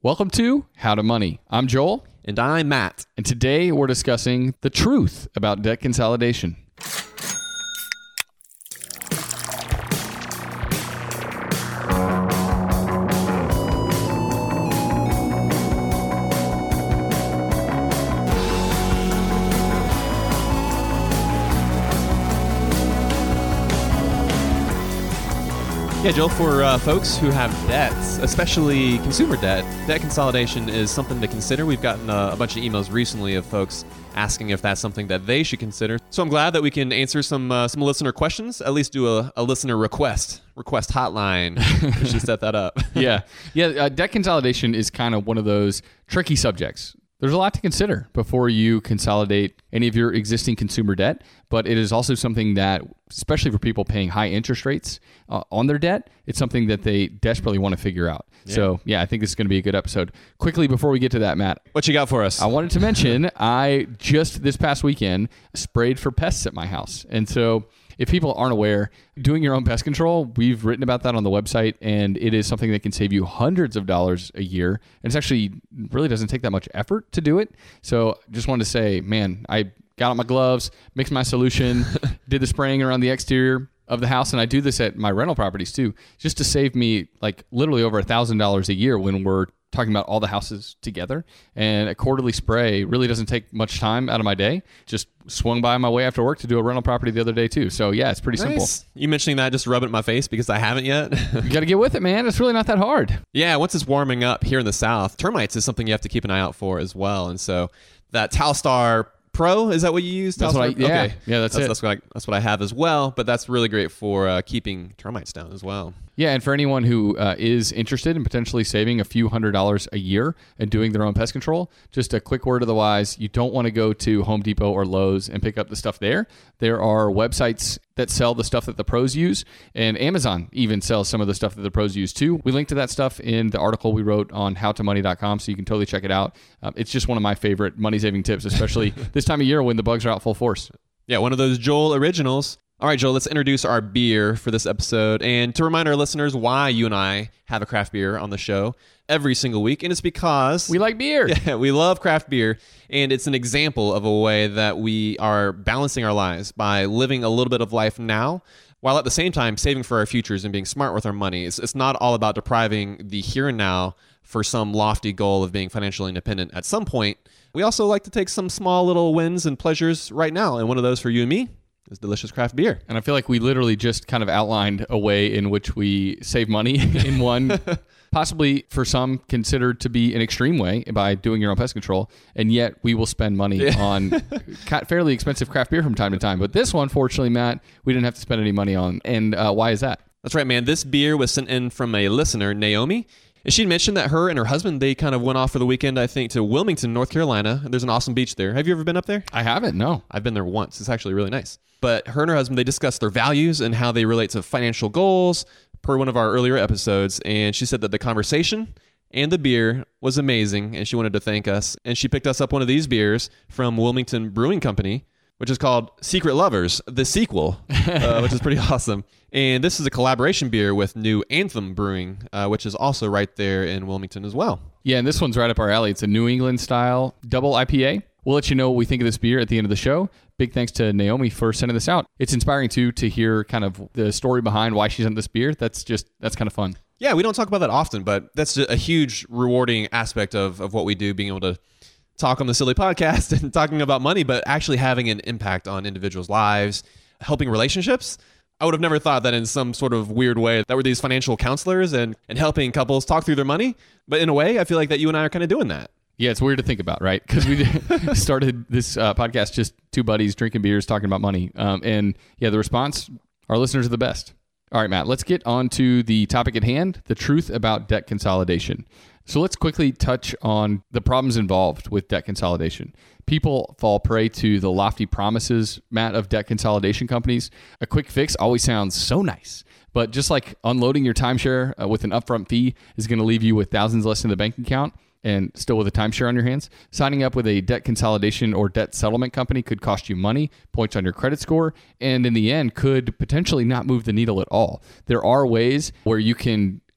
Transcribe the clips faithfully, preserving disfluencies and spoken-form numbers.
Welcome to How to Money. I'm Joel. And I'm Matt. And today we're discussing the truth about debt consolidation. Yeah, Joel, for uh, folks who have debts, especially consumer debt, debt consolidation is something to consider. We've gotten a, a bunch of emails recently of folks asking if that's something that they should consider. So I'm glad that we can answer some uh, some listener questions, at least do a, a listener request, request hotline. We should set that up. yeah. Yeah, uh, debt consolidation is kind of one of those tricky subjects. There's a lot to consider before you consolidate any of your existing consumer debt, but it is also something that, especially for people paying high interest rates uh, on their debt, it's something that they desperately want to figure out. Yeah. So yeah, I think this is going to be a good episode. Quickly, before we get to that, Matt. What you got for us? I wanted to mention, I just this past weekend sprayed for pests at my house. And so if people aren't aware, doing your own pest control, we've written about that on the website, and it is something that can save you hundreds of dollars a year. And it's actually really doesn't take that much effort to do it. So just wanted to say, man, I got out my gloves, mixed my solution, did the spraying around the exterior of the house, and I do this at my rental properties too, just to save me like literally over a thousand dollars a year when we're talking about all the houses together. And a quarterly spray really doesn't take much time out of my day. Just swung by on my way after work to do a rental property the other day too. So yeah, it's pretty nice. Simple. You mentioning that, just rub it in my face because I haven't yet. You got to get with it, man. It's really not that hard. Yeah, once it's warming up here in the South, termites is something you have to keep an eye out for as well. And so that Talstar Pro, is that what you use? That's what I, yeah, okay. yeah, that's, that's it. That's what, I, that's what I have as well, but that's really great for uh, keeping termites down as well. Yeah, and for anyone who uh, is interested in potentially saving a few hundred dollars a year and doing their own pest control, just a quick word of the wise, you don't want to go to Home Depot or Lowe's and pick up the stuff there. There are websites that sell the stuff that the pros use, and Amazon even sells some of the stuff that the pros use too. We link to that stuff in the article we wrote on how to money dot com, so you can totally check it out. Um, it's just one of my favorite money-saving tips, especially this time of year when the bugs are out full force. Yeah, one of those Joel originals. All right, Joel, let's introduce our beer for this episode. And to remind our listeners why you and I have a craft beer on the show every single week. And it's because we like beer. Yeah, we love craft beer. And it's an example of a way that we are balancing our lives by living a little bit of life now, while at the same time saving for our futures and being smart with our money. It's, it's not all about depriving the here and now for some lofty goal of being financially independent at some point. We also like to take some small little wins and pleasures right now. And one of those for you and me is delicious craft beer. And I feel like we literally just kind of outlined a way in which we save money in one, possibly for some considered to be an extreme way by doing your own pest control. And yet we will spend money yeah. on fairly expensive craft beer from time to time. But this one, fortunately, Matt, we didn't have to spend any money on. And uh, why is that? That's right, man. This beer was sent in from a listener, Naomi. And she mentioned that her and her husband, they kind of went off for the weekend, I think, to Wilmington, North Carolina. There's an awesome beach there. Have you ever been up there? I haven't, no. I've been there once. It's actually really nice. But her and her husband, they discussed their values and how they relate to financial goals per one of our earlier episodes. And she said that the conversation and the beer was amazing, and she wanted to thank us. And she picked us up one of these beers from Wilmington Brewing Company, which is called Secret Lovers, the sequel, uh, which is pretty awesome. And this is a collaboration beer with New Anthem Brewing, uh, which is also right there in Wilmington as well. Yeah, and this one's right up our alley. It's a New England style double I P A. We'll let you know what we think of this beer at the end of the show. Big thanks to Naomi for sending this out. It's inspiring too to hear kind of the story behind why she sent this beer. That's just, that's kind of fun. Yeah, we don't talk about that often, but that's a huge rewarding aspect of, of what we do, being able to talk on the Silly Podcast and talking about money, but actually having an impact on individuals' lives, helping relationships. I would have never thought that in some sort of weird way that we're these financial counselors and, and helping couples talk through their money. But in a way, I feel like that you and I are kind of doing that. Yeah, it's weird to think about, right? Because we started this uh, podcast just two buddies drinking beers, talking about money. Um, and yeah, the response, our listeners are the best. All right, Matt, let's get on to the topic at hand, the truth about debt consolidation. So let's quickly touch on the problems involved with debt consolidation. People fall prey to the lofty promises, Matt, of debt consolidation companies. A quick fix always sounds so nice. But just like unloading your timeshare uh, with an upfront fee is going to leave you with thousands less in the bank account, and still with a timeshare on your hands, signing up with a debt consolidation or debt settlement company could cost you money, points on your credit score, and in the end could potentially not move the needle at all. There are ways where you can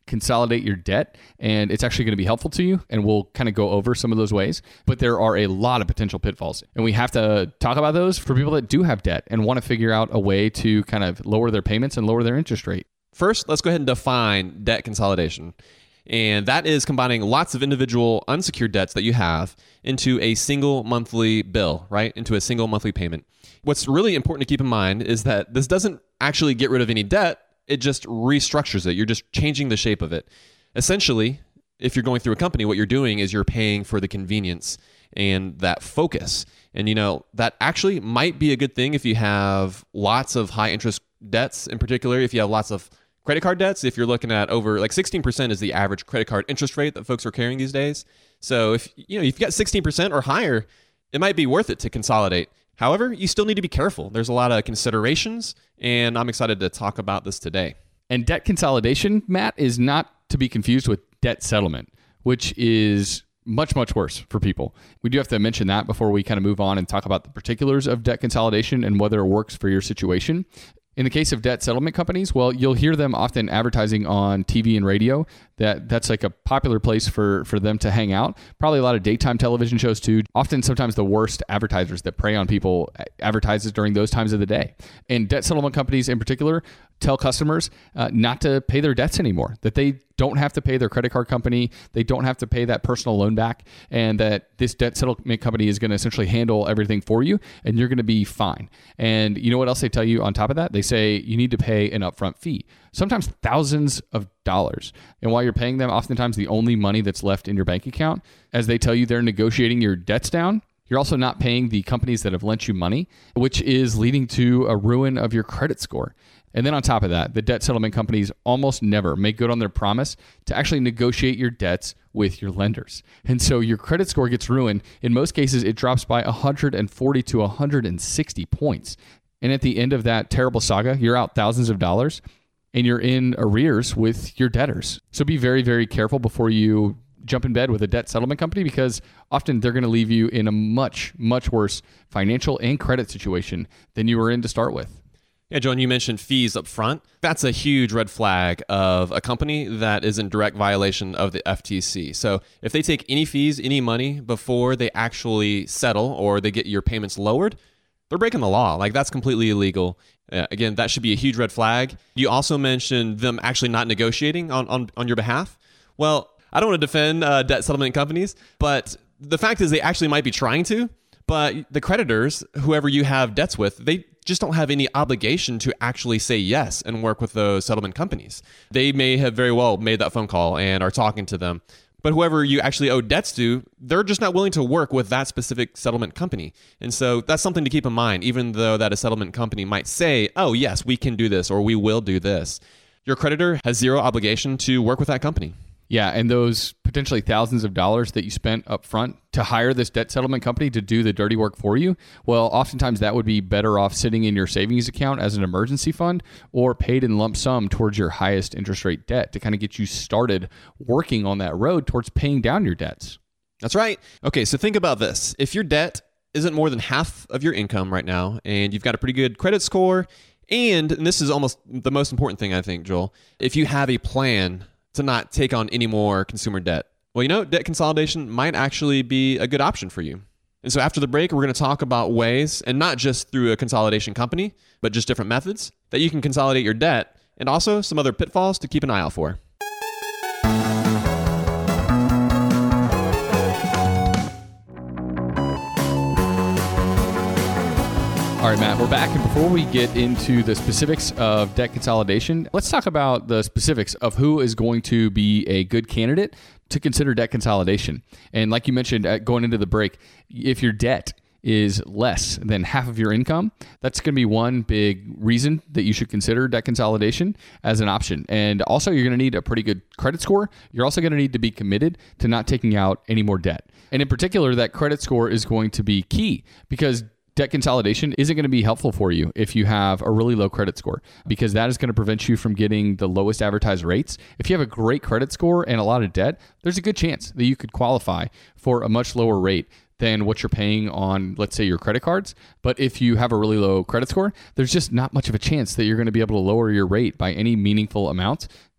consolidate your debt, and it's actually going to be helpful to you, and we'll kind of go over some of those ways. But there are a lot of potential pitfalls, and we have to talk about those for people that do have debt and want to figure out a way to kind of lower their payments and lower their interest rate. First, let's go ahead and define debt consolidation. And that is combining lots of individual unsecured debts that you have into a single monthly bill, right? Into a single monthly payment. What's really important to keep in mind is that this doesn't actually get rid of any debt. It just restructures it. You're just changing the shape of it. Essentially, if you're going through a company, what you're doing is you're paying for the convenience and that focus. And, you know, that actually might be a good thing if you have lots of high interest debts, in particular, if you have lots of credit card debts. If you're looking at over like sixteen percent is the average credit card interest rate that folks are carrying these days. So if you know, if you've got sixteen percent or higher, it might be worth it to consolidate. However, you still need to be careful. There's a lot of considerations, and I'm excited to talk about this today. And debt consolidation, Matt, is not to be confused with debt settlement, which is much, much worse for people. We do have to mention that before we kind of move on and talk about the particulars of debt consolidation and whether it works for your situation. In the case of debt settlement companies, well, you'll hear them often advertising on T V and radio. That that's like a popular place for, for them to hang out. Probably a lot of daytime television shows too. Often, sometimes the worst advertisers that prey on people advertises during those times of the day. And debt settlement companies in particular tell customers uh, not to pay their debts anymore, that they don't have to pay their credit card company, they don't have to pay that personal loan back, and that this debt settlement company is going to essentially handle everything for you, and you're going to be fine. And you know what else they tell you on top of that? They say you need to pay an upfront fee, sometimes thousands of dollars. And while you're paying them, oftentimes the only money that's left in your bank account, as they tell you they're negotiating your debts down, you're also not paying the companies that have lent you money, which is leading to a ruin of your credit score. And then on top of that, the debt settlement companies almost never make good on their promise to actually negotiate your debts with your lenders. And so your credit score gets ruined. In most cases, it drops by one hundred forty to one hundred sixty points. And at the end of that terrible saga, you're out thousands of dollars and you're in arrears with your debtors. So be very, very careful before you jump in bed with a debt settlement company, because often they're going to leave you in a much, much worse financial and credit situation than you were in to start with. Yeah, John, you mentioned fees up front. That's a huge red flag of a company that is in direct violation of the F T C. So if they take any fees, any money before they actually settle or they get your payments lowered, they're breaking the law. Like, that's completely illegal. Uh, again, that should be a huge red flag. You also mentioned them actually not negotiating on, on, on your behalf. Well, I don't want to defend uh, debt settlement companies, but the fact is they actually might be trying to. But the creditors, whoever you have debts with, they just don't have any obligation to actually say yes and work with those settlement companies. They may have very well made that phone call and are talking to them. But whoever you actually owe debts to, they're just not willing to work with that specific settlement company. And so that's something to keep in mind, even though that a settlement company might say, oh, yes, we can do this or we will do this. Your creditor has zero obligation to work with that company. Yeah, and those potentially thousands of dollars that you spent up front to hire this debt settlement company to do the dirty work for you, well, oftentimes that would be better off sitting in your savings account as an emergency fund or paid in lump sum towards your highest interest rate debt to kind of get you started working on that road towards paying down your debts. That's right. Okay, so think about this. If your debt isn't more than half of your income right now and you've got a pretty good credit score, and, and this is almost the most important thing, I think, Joel, if you have a plan to not take on any more consumer debt, well, you know, debt consolidation might actually be a good option for you. And so after the break, we're going to talk about ways, and not just through a consolidation company, but just different methods that you can consolidate your debt, and also some other pitfalls to keep an eye out for. All right, Matt, we're back. And before we get into the specifics of debt consolidation, let's talk about the specifics of who is going to be a good candidate to consider debt consolidation. And like you mentioned going into the break, if your debt is less than half of your income, that's going to be one big reason that you should consider debt consolidation as an option. And also, you're going to need a pretty good credit score. You're also going to need to be committed to not taking out any more debt. And in particular, that credit score is going to be key, because debt consolidation isn't going to be helpful for you if you have a really low credit score, because that is going to prevent you from getting the lowest advertised rates. If you have a great credit score and a lot of debt, there's a good chance that you could qualify for a much lower rate than what you're paying on, let's say, your credit cards. But if you have a really low credit score, there's just not much of a chance that you're going to be able to lower your rate by any meaningful amount.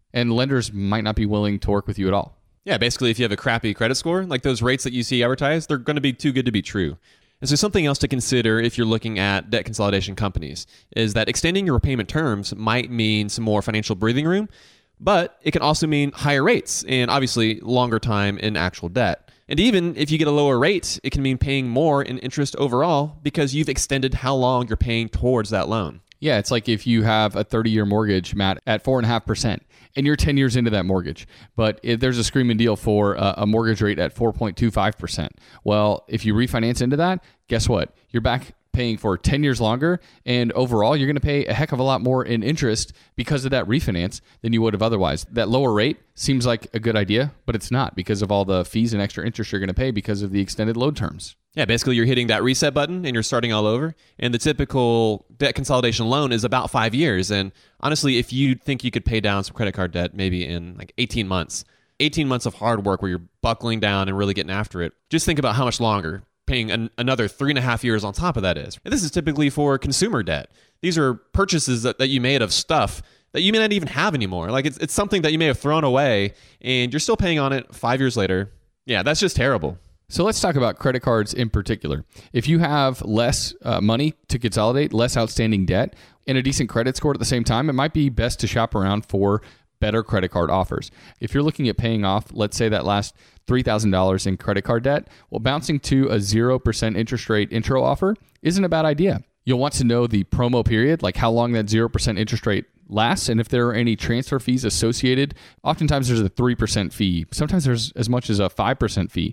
And lenders might not be willing to work with you at all. Yeah, basically, if you have a crappy credit score, like those rates that you see advertised, they're going to be too good to be true. And so something else to consider if you're looking at debt consolidation companies is that extending your repayment terms might mean some more financial breathing room, but it can also mean higher rates and obviously longer time in actual debt. And even if you get a lower rate, it can mean paying more in interest overall because you've extended how long you're paying towards that loan. Yeah, it's like if you have a thirty-year mortgage, Matt, at four point five percent, and you're ten years into that mortgage, but if there's a screaming deal for a, a mortgage rate at four point two five percent. Well, if you refinance into that, guess what? You're back paying for ten years longer, and overall, you're going to pay a heck of a lot more in interest because of that refinance than you would have otherwise. That lower rate seems like a good idea, but it's not because of all the fees and extra interest you're going to pay because of the extended load terms. Yeah, basically you're hitting that reset button and you're starting all over. And the typical debt consolidation loan is about five years. And honestly, if you think you could pay down some credit card debt maybe in like eighteen months, eighteen months of hard work where you're buckling down and really getting after it, just think about how much longer paying an, another three and a half years on top of that is. And this is typically for consumer debt. These are purchases that, that you made of stuff that you may not even have anymore. Like it's, it's something that you may have thrown away and you're still paying on it five years later. Yeah, that's just terrible. So let's talk about credit cards in particular. If you have less uh, money to consolidate, less outstanding debt, and a decent credit score at the same time, it might be best to shop around for better credit card offers. If you're looking at paying off, let's say that last three thousand dollars in credit card debt, well, bouncing to a zero percent interest rate intro offer isn't a bad idea. You'll want to know the promo period, like how long that zero percent interest rate lasts, and if there are any transfer fees associated. Oftentimes there's a three percent fee. Sometimes there's as much as a five percent fee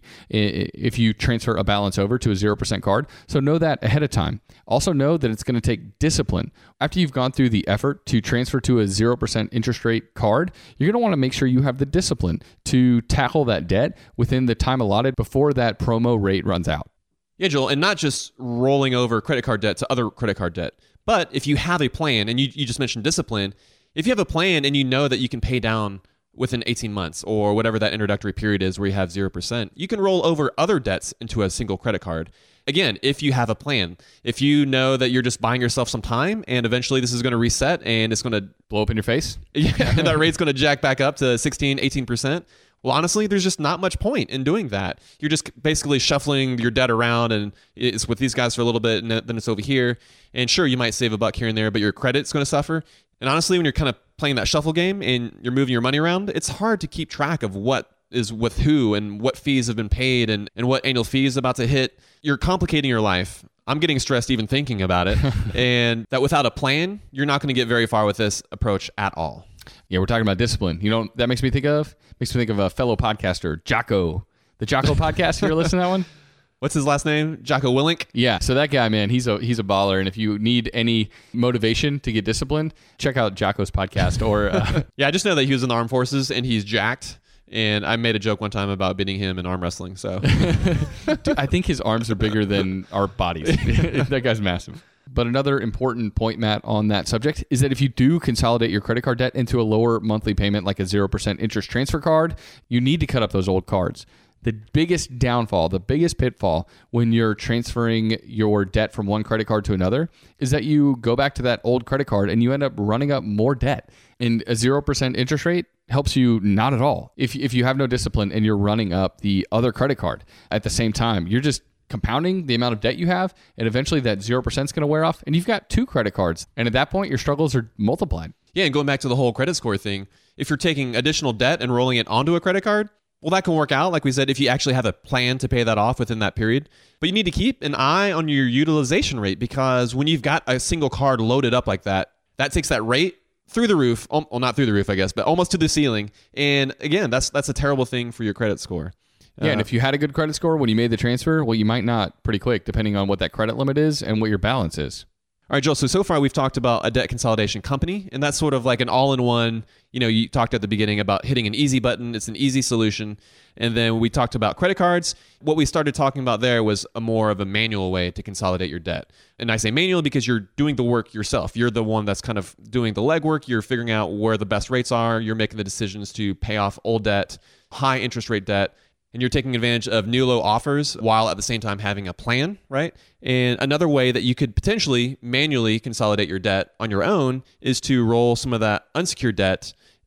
if you transfer a balance over to a zero percent card. So know that ahead of time. Also know that it's going to take discipline. After you've gone through the effort to transfer to a zero percent interest rate card, you're going to want to make sure you have the discipline to tackle that debt within the time allotted before that promo rate runs out. Yeah, Joel, and not just rolling over credit card debt to other credit card debt, but if you have a plan, and you, you just mentioned discipline, if you have a plan and you know that you can pay down within eighteen months or whatever that introductory period is where you have zero percent, you can roll over other debts into a single credit card. Again, if you have a plan, if you know that you're just buying yourself some time and eventually this is going to reset and it's going to blow up in your face. Yeah, and that rate's going to jack back up to sixteen, eighteen percent. Well, honestly, there's just not much point in doing that. You're just basically shuffling your debt around, and it's with these guys for a little bit, and then it's over here. And sure, you might save a buck here and there, but your credit's going to suffer. And honestly, when you're kind of playing that shuffle game and you're moving your money around, it's hard to keep track of what is with who and what fees have been paid and, and what annual fee is about to hit. You're complicating your life. I'm getting stressed even thinking about it. And that without a plan, you're not going to get very far with this approach at all. Yeah, we're talking about discipline. You know what that makes me think of? Makes me think of a fellow podcaster, Jocko. The Jocko podcast, you ever listen to that one? What's his last name? Jocko Willink? Yeah, so that guy, man, he's a he's a baller. And if you need any motivation to get disciplined, check out Jocko's podcast. Or uh, Yeah, I just know that he was in the armed forces and he's jacked. And I made a joke one time about beating him in arm wrestling. So Dude, I think his arms are bigger than our bodies. That guy's massive. But another important point, Matt, on that subject is that if you do consolidate your credit card debt into a lower monthly payment, like a zero percent interest transfer card, you need to cut up those old cards. The biggest downfall, the biggest pitfall when you're transferring your debt from one credit card to another is that you go back to that old credit card and you end up running up more debt. And a zero percent interest rate helps you not at all. If, if you have no discipline and you're running up the other credit card at the same time, you're just compounding the amount of debt you have, and eventually that zero percent is going to wear off, and you've got two credit cards. And at that point, your struggles are multiplied. Yeah, and going back to the whole credit score thing, if you're taking additional debt and rolling it onto a credit card, well, that can work out, like we said, if you actually have a plan to pay that off within that period. But you need to keep an eye on your utilization rate, because when you've got a single card loaded up like that, that takes that rate through the roof, well, not through the roof, I guess, but almost to the ceiling. And again, that's that's a terrible thing for your credit score. Yeah, uh, and if you had a good credit score when you made the transfer, well, you might not pretty quick, depending on what that credit limit is and what your balance is. All right, Joel, so so far we've talked about a debt consolidation company, and that's sort of like an all-in-one, you know, you talked at the beginning about hitting an easy button. It's an easy solution. And then we talked about credit cards. What we started talking about there was a more of a manual way to consolidate your debt. And I say manual because you're doing the work yourself. You're the one that's kind of doing the legwork. You're figuring out where the best rates are. You're making the decisions to pay off old debt, high interest rate debt, and you're taking advantage of new low offers while at the same time having a plan, right? And another way that you could potentially manually consolidate your debt on your own is to roll some of that unsecured debt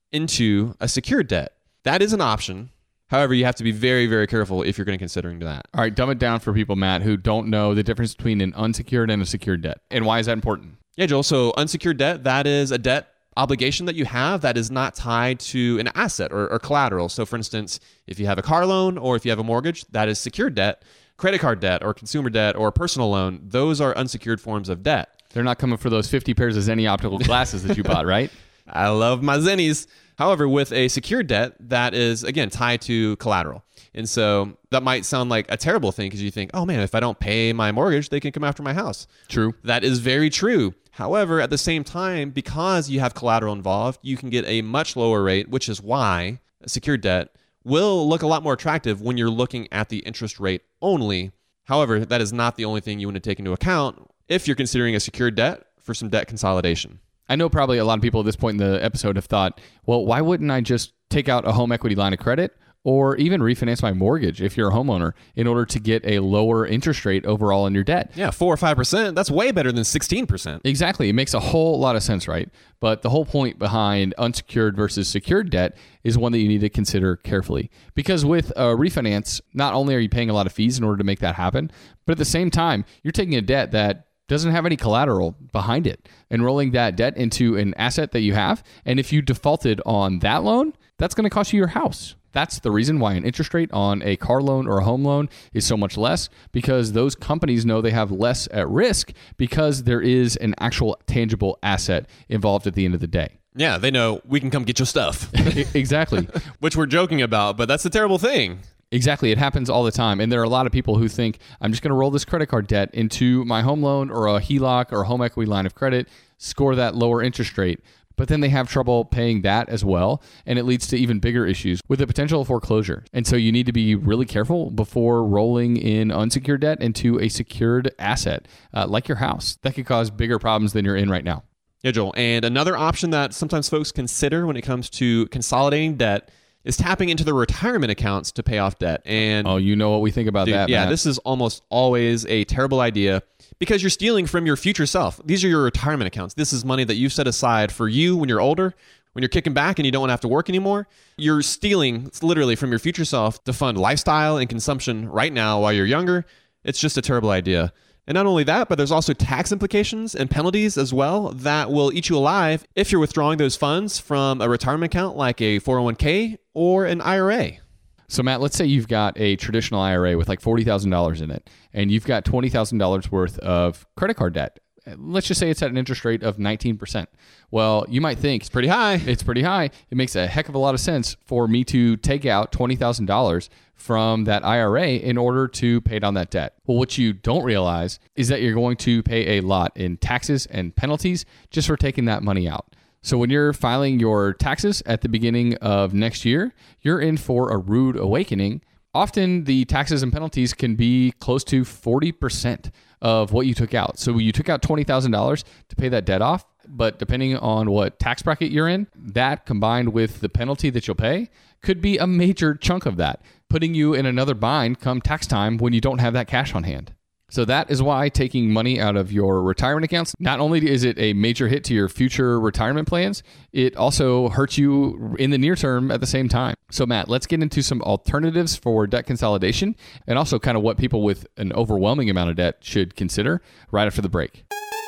into a secured debt. That is an option. However, you have to be very, very careful if you're going to considering that. All right, dumb it down for people, Matt, who don't know the difference between an unsecured and a secured debt. And why is that important? Yeah, Joel. So unsecured debt, that is a debt obligation that you have that is not tied to an asset or, or collateral. So for instance, if you have a car loan or if you have a mortgage, that is secured debt. Credit card debt or consumer debt or personal loan, those are unsecured forms of debt. They're not coming for those fifty pairs of Zenni optical glasses that you bought, right? I love my Zennies. However, with a secured debt, that is, again, tied to collateral. And so that might sound like a terrible thing because you think, oh man, if I don't pay my mortgage, they can come after my house. True. That is very true. However, at the same time, because you have collateral involved, you can get a much lower rate, which is why a secured debt will look a lot more attractive when you're looking at the interest rate only. However, that is not the only thing you want to take into account if you're considering a secured debt for some debt consolidation. I know probably a lot of people at this point in the episode have thought, well, why wouldn't I just take out a home equity line of credit or even refinance my mortgage if you're a homeowner in order to get a lower interest rate overall in your debt? Yeah, four or five percent. That's way better than sixteen percent. Exactly. It makes a whole lot of sense, right? But the whole point behind unsecured versus secured debt is one that you need to consider carefully. Because with a refinance, not only are you paying a lot of fees in order to make that happen, but at the same time, you're taking a debt that doesn't have any collateral behind it and rolling that debt into an asset that you have. And if you defaulted on that loan, that's going to cost you your house. That's the reason why an interest rate on a car loan or a home loan is so much less, because those companies know they have less at risk because there is an actual tangible asset involved at the end of the day. Yeah, they know we can come get your stuff. Exactly. Which we're joking about, but that's a terrible thing. Exactly. It happens all the time. And there are a lot of people who think, I'm just going to roll this credit card debt into my home loan or a H E L O C or a home equity line of credit, score that lower interest rate. But then they have trouble paying that as well. And it leads to even bigger issues with the potential of foreclosure. And so you need to be really careful before rolling in unsecured debt into a secured asset uh, like your house. That could cause bigger problems than you're in right now. Yeah, Joel. And another option that sometimes folks consider when it comes to consolidating debt is tapping into the retirement accounts to pay off debt. And oh, you know what we think about dude, that, yeah, Matt. This is almost always a terrible idea because you're stealing from your future self. These are your retirement accounts. This is money that you've set aside for you when you're older, when you're kicking back and you don't want to have to work anymore. You're stealing literally from your future self to fund lifestyle and consumption right now while you're younger. It's just a terrible idea. And not only that, but there's also tax implications and penalties as well that will eat you alive if you're withdrawing those funds from a retirement account like a four oh one k or an I R A. So Matt, let's say you've got a traditional I R A with like forty thousand dollars in it, and you've got twenty thousand dollars worth of credit card debt. Let's just say it's at an interest rate of nineteen percent. Well, you might think It's pretty high. It's pretty high. It makes a heck of a lot of sense for me to take out twenty thousand dollars from that I R A in order to pay down that debt. Well, what you don't realize is that you're going to pay a lot in taxes and penalties just for taking that money out. So when you're filing your taxes at the beginning of next year, you're in for a rude awakening. Often the taxes and penalties can be close to forty percent of what you took out. So you took out twenty thousand dollars to pay that debt off, but depending on what tax bracket you're in, that combined with the penalty that you'll pay could be a major chunk of that, putting you in another bind come tax time when you don't have that cash on hand. So that is why taking money out of your retirement accounts, not only is it a major hit to your future retirement plans, it also hurts you in the near term at the same time. So Matt, let's get into some alternatives for debt consolidation and also kind of what people with an overwhelming amount of debt should consider right after the break.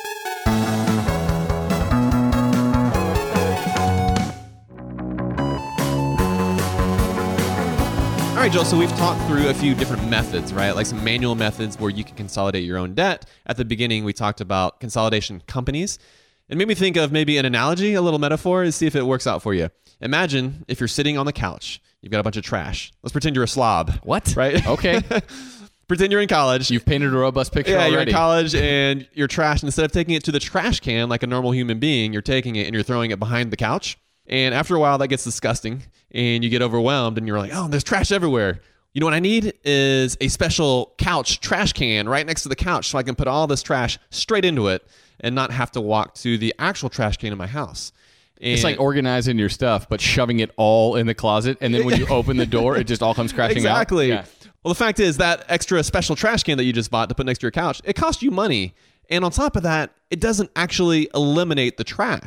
All right, Joel, so we've talked through a few different methods, right? Like some manual methods where you can consolidate your own debt. At the beginning, we talked about consolidation companies. It made me think of maybe an analogy, a little metaphor, to see if it works out for you. Imagine if you're sitting on the couch. You've got a bunch of trash. Let's pretend you're a slob. What? Right? Okay. Pretend you're in college. You've painted a robust picture yeah, already. You're in college and you're trash. And instead of taking it to the trash can like a normal human being, you're taking it and you're throwing it behind the couch. And after a while, that gets disgusting and you get overwhelmed and you're like, oh, there's trash everywhere. You know what I need is a special couch trash can right next to the couch so I can put all this trash straight into it and not have to walk to the actual trash can in my house. And it's like organizing your stuff, but shoving it all in the closet. And then when you open the door, it just all comes crashing exactly. out. Exactly. Yeah. Well, the fact is that extra special trash can that you just bought to put next to your couch, it cost you money. And on top of that, it doesn't actually eliminate the trash.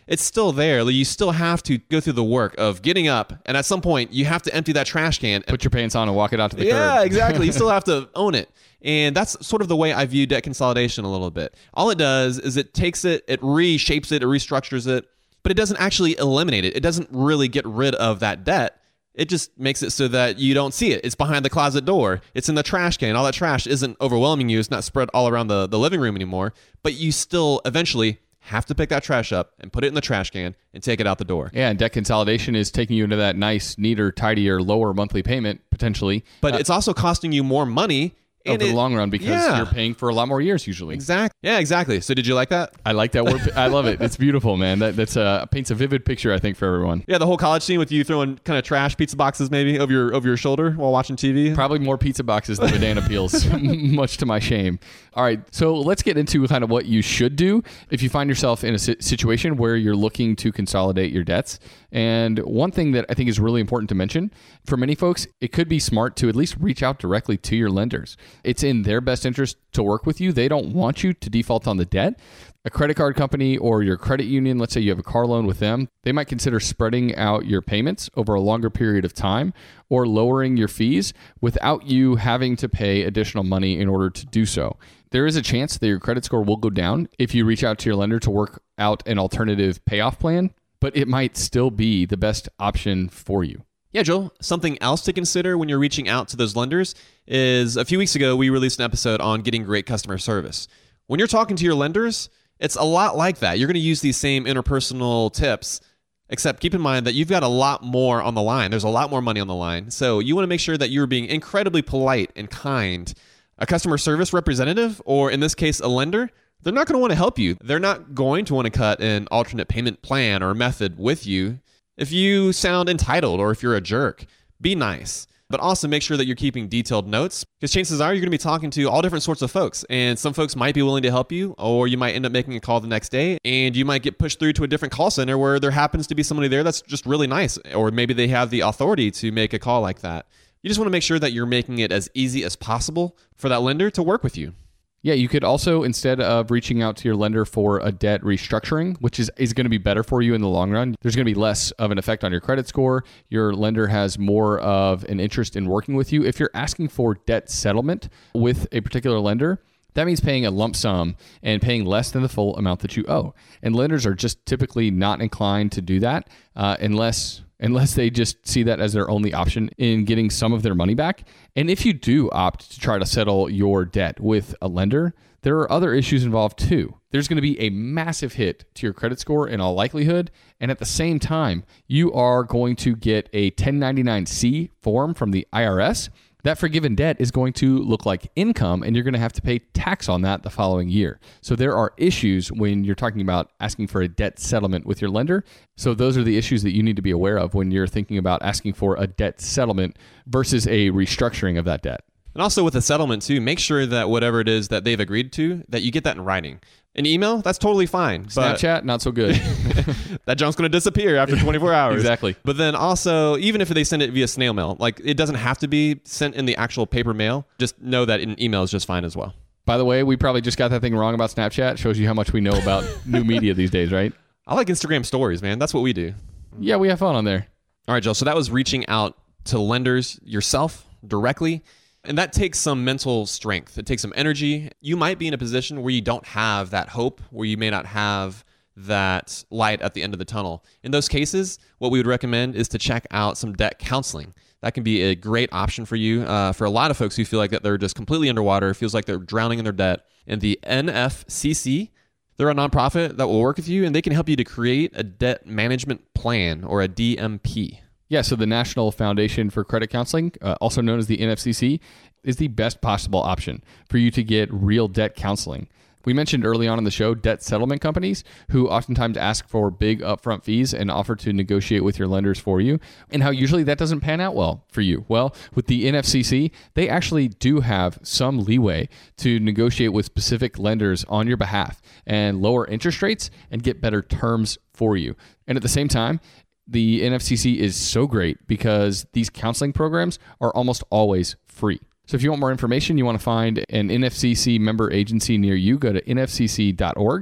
it's still there. Like, you still have to go through the work of getting up, and at some point you have to empty that trash can. Put your pants on and walk it out to the yeah, curb. exactly. You still have to own it. And that's sort of the way I view debt consolidation a little bit. All it does is it takes it, it reshapes it, it restructures it, but it doesn't actually eliminate it. It doesn't really get rid of that debt. It just makes it so that you don't see it. It's behind the closet door. It's in the trash can. All that trash isn't overwhelming you. It's not spread all around the, the living room anymore. But you still eventually have to pick that trash up and put it in the trash can and take it out the door. Yeah, and debt consolidation is taking you into that nice, neater, tidier, lower monthly payment, potentially. But uh, it's also costing you more money over it, the long run because yeah. you're paying for a lot more years usually. Exactly. Yeah, exactly. So did you like that? I like that word. I love it. It's beautiful, man. That that's uh, paints a vivid picture, I think, for everyone. Yeah, the whole college scene with you throwing kind of trash pizza boxes maybe over your over your shoulder while watching T V. Probably more pizza boxes than banana peels, much to my shame. All right, so let's get into kind of what you should do if you find yourself in a situation where you're looking to consolidate your debts. And one thing that I think is really important to mention, for many folks, it could be smart to at least reach out directly to your lenders. It's in their best interest to work with you. They don't want you to default on the debt. A credit card company or your credit union, let's say you have a car loan with them, they might consider spreading out your payments over a longer period of time or lowering your fees without you having to pay additional money in order to do so. There is a chance that your credit score will go down if you reach out to your lender to work out an alternative payoff plan, but it might still be the best option for you. Yeah, Joel, something else to consider when you're reaching out to those lenders is a few weeks ago, we released an episode on getting great customer service. When you're talking to your lenders, it's a lot like that. You're going to use these same interpersonal tips, except keep in mind that you've got a lot more on the line. There's a lot more money on the line. So you want to make sure that you're being incredibly polite and kind. A customer service representative, or in this case, a lender, they're not going to want to help you. They're not going to want to cut an alternate payment plan or method with you. If you sound entitled or if you're a jerk, be nice. But also make sure that you're keeping detailed notes, because chances are you're going to be talking to all different sorts of folks, and some folks might be willing to help you, or you might end up making a call the next day and you might get pushed through to a different call center where there happens to be somebody there that's just really nice, or maybe they have the authority to make a call like that. You just want to make sure that you're making it as easy as possible for that lender to work with you. Yeah, you could also, instead of reaching out to your lender for a debt restructuring, which is, is going to be better for you in the long run, there's going to be less of an effect on your credit score. Your lender has more of an interest in working with you. If you're asking for debt settlement with a particular lender, that means paying a lump sum and paying less than the full amount that you owe. And lenders are just typically not inclined to do that uh, unless... unless they just see that as their only option in getting some of their money back. And if you do opt to try to settle your debt with a lender, there are other issues involved too. There's going to be a massive hit to your credit score in all likelihood. And at the same time, you are going to get a ten ninety-nine C form from the I R S. That forgiven debt is going to look like income, and you're going to have to pay tax on that the following year. So there are issues when you're talking about asking for a debt settlement with your lender. So those are the issues that you need to be aware of when you're thinking about asking for a debt settlement versus a restructuring of that debt. And also with a settlement too, make sure that whatever it is that they've agreed to, that you get that in writing. An email, that's totally fine. But Snapchat, not so good. that junk's going to disappear after twenty-four hours. Exactly. But then also, even if they send it via snail mail, like it doesn't have to be sent in the actual paper mail. Just know that an email is just fine as well. By the way, we probably just got that thing wrong about Snapchat. Shows you how much we know about new media these days, right? I like Instagram stories, man. That's what we do. Yeah, we have fun on there. All right, Joe. So that was reaching out to lenders yourself directly. And that takes some mental strength. It takes some energy. You might be in a position where you don't have that hope, where you may not have that light at the end of the tunnel. In those cases, what we would recommend is to check out some debt counseling. That can be a great option for you. Uh, for a lot of folks who feel like that they're just completely underwater, feels like they're drowning in their debt. And the N F C C, they're a nonprofit that will work with you, and they can help you to create a debt management plan, or a D M P. Yeah, so the National Foundation for Credit Counseling, uh, also known as the N F C C, is the best possible option for you to get real debt counseling. We mentioned early on in the show debt settlement companies who oftentimes ask for big upfront fees and offer to negotiate with your lenders for you, and how usually that doesn't pan out well for you. Well, with the N F C C, they actually do have some leeway to negotiate with specific lenders on your behalf and lower interest rates and get better terms for you. And at the same time, the N F C C is so great because these counseling programs are almost always free. So if you want more information, you want to find an N F C C member agency near you, go to N F C C dot org.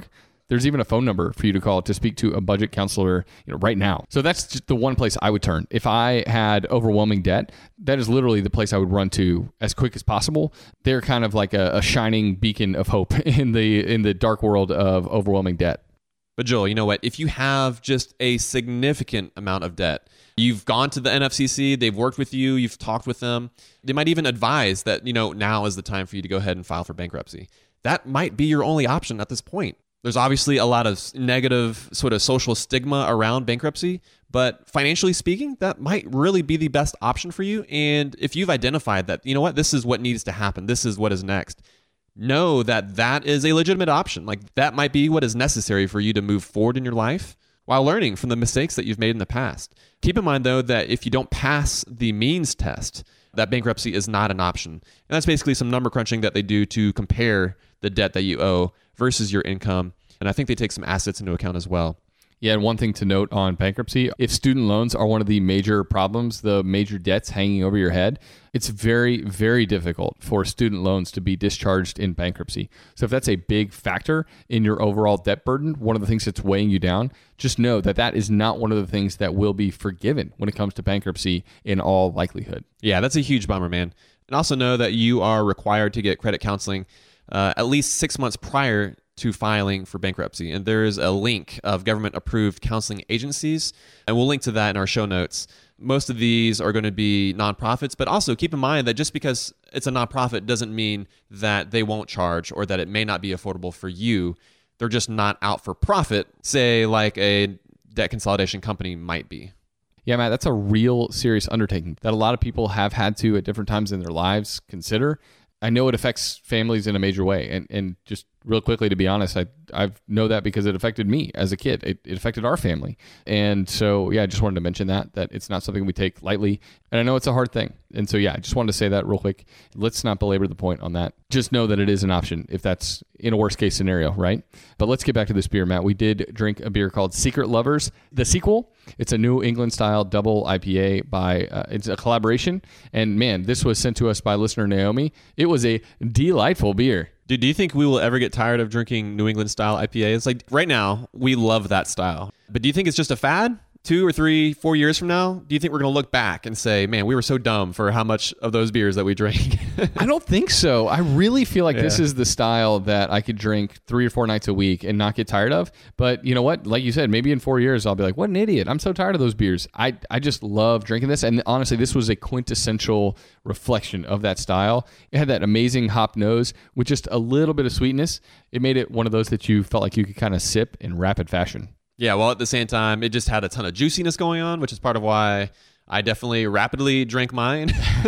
There's even a phone number for you to call to speak to a budget counselor, you know, right now. So that's just the one place I would turn. If I had overwhelming debt, that is literally the place I would run to as quick as possible. They're kind of like a, a shining beacon of hope in the in the dark world of overwhelming debt. But Joel, you know what? If you have just a significant amount of debt, you've gone to the N F C C, they've worked with you, you've talked with them, they might even advise that, you know, now is the time for you to go ahead and file for bankruptcy. That might be your only option at this point. There's obviously a lot of negative sort of social stigma around bankruptcy, but financially speaking, that might really be the best option for you. And if you've identified that, you know what, this is what needs to happen, this is what is next, know that that is a legitimate option. Like that might be what is necessary for you to move forward in your life while learning from the mistakes that you've made in the past. Keep in mind, though, that if you don't pass the means test, that bankruptcy is not an option. And that's basically some number crunching that they do to compare the debt that you owe versus your income. And I think they take some assets into account as well. Yeah, and one thing to note on bankruptcy, if student loans are one of the major problems, the major debts hanging over your head, it's very, very difficult for student loans to be discharged in bankruptcy. So if that's a big factor in your overall debt burden, one of the things that's weighing you down, just know that that is not one of the things that will be forgiven when it comes to bankruptcy in all likelihood. Yeah, that's a huge bummer, man. And also know that you are required to get credit counseling uh, at least six months prior to filing for bankruptcy. And there's a link of government-approved counseling agencies, and we'll link to that in our show notes. Most of these are going to be nonprofits, but also keep in mind that just because it's a nonprofit doesn't mean that they won't charge or that it may not be affordable for you. They're just not out for profit, say like a debt consolidation company might be. Yeah, Matt, that's a real serious undertaking that a lot of people have had to at different times in their lives consider. I know it affects families in a major way. And and just real quickly, to be honest, I I know that because it affected me as a kid. It, it affected our family. And so, yeah, I just wanted to mention that, that it's not something we take lightly. And I know it's a hard thing. And so, yeah, I just wanted to say that real quick. Let's not belabor the point on that. Just know that it is an option if that's in a worst case scenario, right? But let's get back to this beer, Matt. We did drink a beer called Secret Lovers, the sequel. It's a New England style double I P A by, uh, it's a collaboration. And man, this was sent to us by listener Naomi. It was a delightful beer. Dude, do you think we will ever get tired of drinking New England style I P As? Like right now, we love that style. But do you think it's just a fad? Two or three, four years from now, do you think we're going to look back and say, man, we were so dumb for how much of those beers that we drank? I don't think so. I really feel like Yeah. this is the style that I could drink three or four nights a week and not get tired of. But you know what? Like you said, maybe in four years, I'll be like, what an idiot. I'm so tired of those beers. I, I just love drinking this. And honestly, this was a quintessential reflection of that style. It had that amazing hop nose with just a little bit of sweetness. It made it one of those that you felt like you could kind of sip in rapid fashion. Yeah, well, at the same time, it just had a ton of juiciness going on, which is part of why I definitely rapidly drank mine.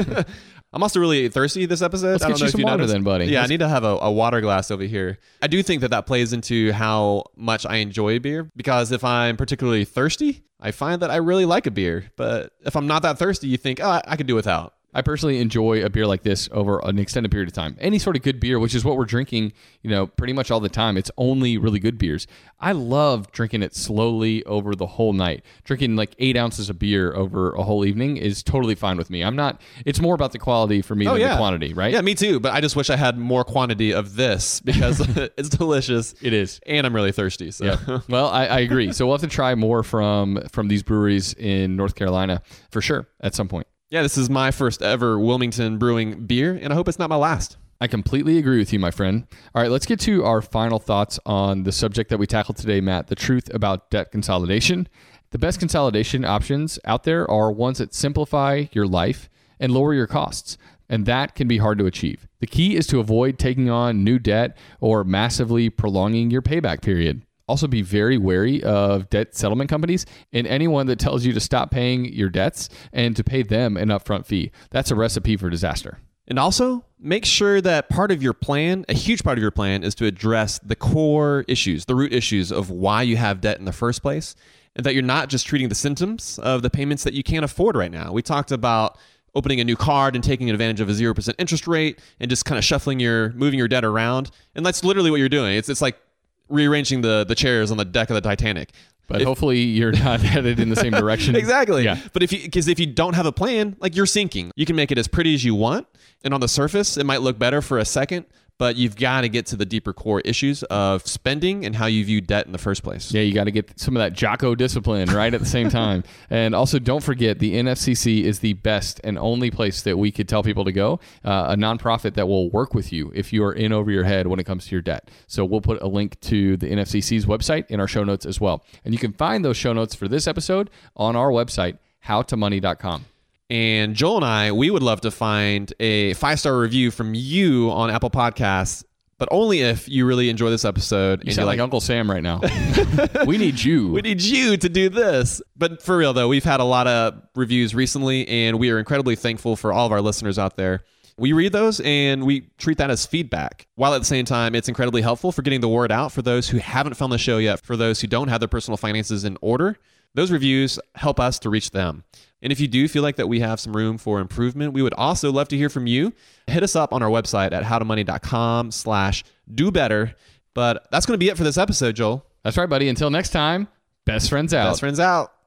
I'm also really thirsty this episode. Let's I get don't know you if some you water noticed. then, buddy. Yeah, Let's- I need to have a, a water glass over here. I do think that that plays into how much I enjoy beer, because if I'm particularly thirsty, I find that I really like a beer. But if I'm not that thirsty, you think, oh, I, I could do without. I personally enjoy a beer like this over an extended period of time. Any sort of good beer, which is what we're drinking, you know, pretty much all the time. It's only really good beers. I love drinking it slowly over the whole night. Drinking like eight ounces of beer over a whole evening is totally fine with me. I'm not, it's more about the quality for me Oh, than yeah. the quantity, right? Yeah, me too. But I just wish I had more quantity of this because it's delicious. It is. And I'm really thirsty. So. Yeah. Well, I, I agree. So we'll have to try more from, from these breweries in North Carolina for sure at some point. Yeah, this is my first ever Wilmington Brewing beer, and I hope it's not my last. I completely agree with you, my friend. All right, let's get to our final thoughts on the subject that we tackled today, Matt, the truth about debt consolidation. The best consolidation options out there are ones that simplify your life and lower your costs, and that can be hard to achieve. The key is to avoid taking on new debt or massively prolonging your payback period. Also, be very wary of debt settlement companies and anyone that tells you to stop paying your debts and to pay them an upfront fee. That's a recipe for disaster. And also, make sure that part of your plan, a huge part of your plan, is to address the core issues, the root issues of why you have debt in the first place, and that you're not just treating the symptoms of the payments that you can't afford right now. We talked about opening a new card and taking advantage of a zero percent interest rate and just kind of shuffling your, moving your debt around. And that's literally what you're doing. It's it's like rearranging the, the chairs on the deck of the Titanic. But If- hopefully you're not headed in the same direction. Exactly. Yeah. But if you, because if you don't have a plan, like you're sinking. You can make it as pretty as you want, and on the surface, it might look better for a second. but you've got to get to the deeper core issues of spending and how you view debt in the first place. Yeah, you got to get some of that Jocko discipline right at the same time. And also, don't forget, the N F C C is the best and only place that we could tell people to go, uh, a nonprofit that will work with you if you are in over your head when it comes to your debt. So we'll put a link to the N F C C's website in our show notes as well. And you can find those show notes for this episode on our website, how to money dot com. And Joel and I, we would love to find a five-star review from you on Apple Podcasts, but only if you really enjoy this episode. You and sound you're like Uncle Sam right now. We need you. We need you to do this. But for real, though, we've had a lot of reviews recently, and we are incredibly thankful for all of our listeners out there. We read those, and we treat that as feedback, while at the same time, it's incredibly helpful for getting the word out for those who haven't found the show yet, for those who don't have their personal finances in order. Those reviews help us to reach them. And if you do feel like that we have some room for improvement, we would also love to hear from you. Hit us up on our website at how to money dot com slash do better. But that's going to be it for this episode, Joel. That's right, buddy. Until next time, best friends out. Best friends out.